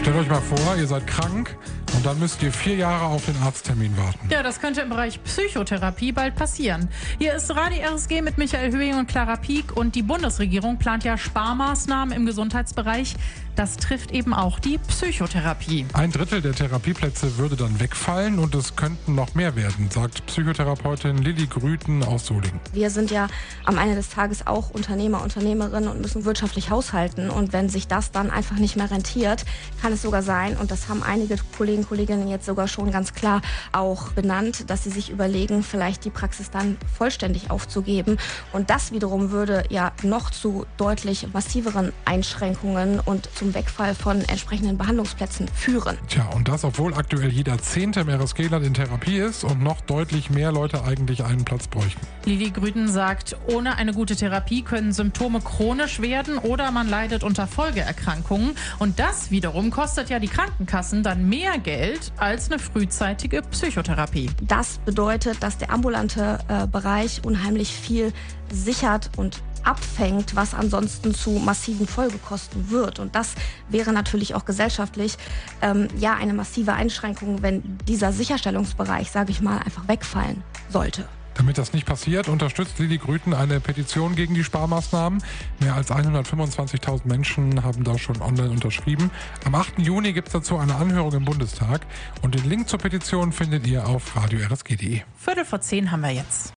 Stellt euch mal vor, ihr seid krank und dann müsst ihr 4 Jahre auf den Arzttermin warten. Ja, das könnte im Bereich Psychotherapie bald passieren. Hier ist Radio RSG mit Michael Höhing und Clara Pieck und die Bundesregierung plant ja Sparmaßnahmen im Gesundheitsbereich. Das trifft eben auch die Psychotherapie. 1/3 der Therapieplätze würde dann wegfallen und es könnten noch mehr werden, sagt Psychotherapeutin Lilly Grüten aus Solingen. Wir sind ja am Ende des Tages auch Unternehmer, Unternehmerinnen und müssen wirtschaftlich haushalten. Und wenn sich das dann einfach nicht mehr rentiert, kann es sogar sein, und das haben einige Kolleginnen jetzt sogar schon ganz klar auch benannt, dass sie sich überlegen, vielleicht die Praxis dann vollständig aufzugeben. Und das wiederum würde ja noch zu deutlich massiveren Einschränkungen und zum Wegfall von entsprechenden Behandlungsplätzen führen. Tja, und das, obwohl aktuell jeder 10. im RSG-Land in Therapie ist und noch deutlich mehr Leute eigentlich einen Platz bräuchten. Lilly Grüten sagt, ohne eine gute Therapie können Symptome chronisch werden oder man leidet unter Folgeerkrankungen. Und das wiederum kostet ja die Krankenkassen dann mehr Geld als eine frühzeitige Psychotherapie. Das bedeutet, dass der ambulante Bereich unheimlich viel sichert und abfängt, was ansonsten zu massiven Folgekosten wird. Und das wäre natürlich auch gesellschaftlich eine massive Einschränkung, wenn dieser Sicherstellungsbereich, sage ich mal, einfach wegfallen sollte. Damit das nicht passiert, unterstützt Lilly Grüten eine Petition gegen die Sparmaßnahmen. Mehr als 125.000 Menschen haben da schon online unterschrieben. Am 8. Juni gibt es dazu eine Anhörung im Bundestag. Und den Link zur Petition findet ihr auf radio-rsg.de. 9:45 haben wir jetzt.